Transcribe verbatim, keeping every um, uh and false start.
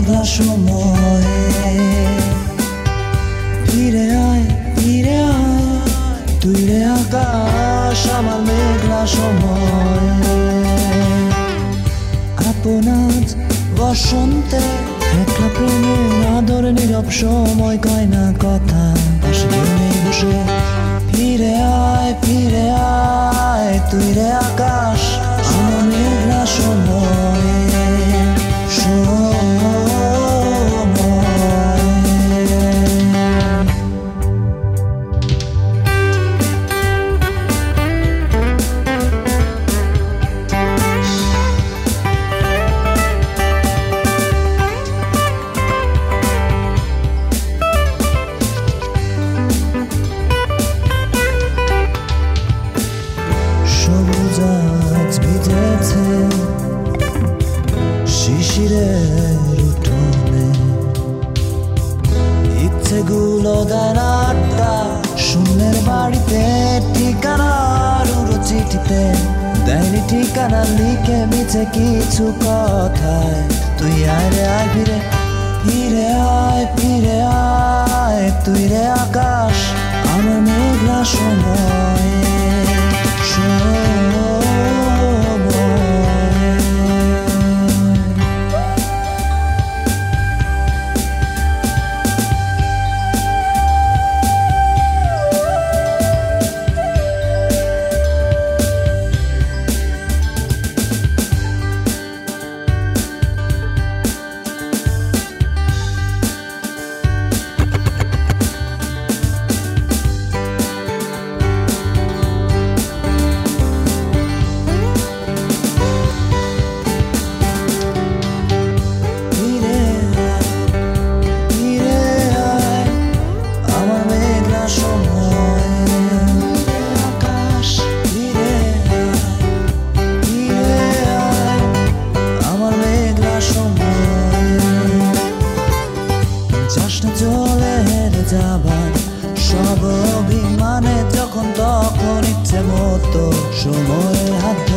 মেঘলা সময়ে ফিরে আয় ফিরে আয় তুই রে আকাশ আমার মেঘলা সময়ে আপনার বসন্তে একলা প্রেমের আদর নীরব সময় কয় না কথা পাশে বসে ফিরে আয় ফিরে আয় তুই রে আকাশ আমার মেঘলা সময়ে ভিজেছে শিশিরের উঠোনে ইচ্ছেগুলো দেন আড্ডা শূন্যের বাড়িতে ঠিকানার উড়ো চিঠিতে দেয়নি ঠিকানা লিখে মিছে কিছু কথায় তুই আয় রে আয় ফিরে ফিরে আয় ফিরে আয় তুই রে আকাশ আমার মেঘলা সময়ে চলে হেরে যাবার সব অভিমানে যখন তখন ইচ্ছে মতো সময় হাত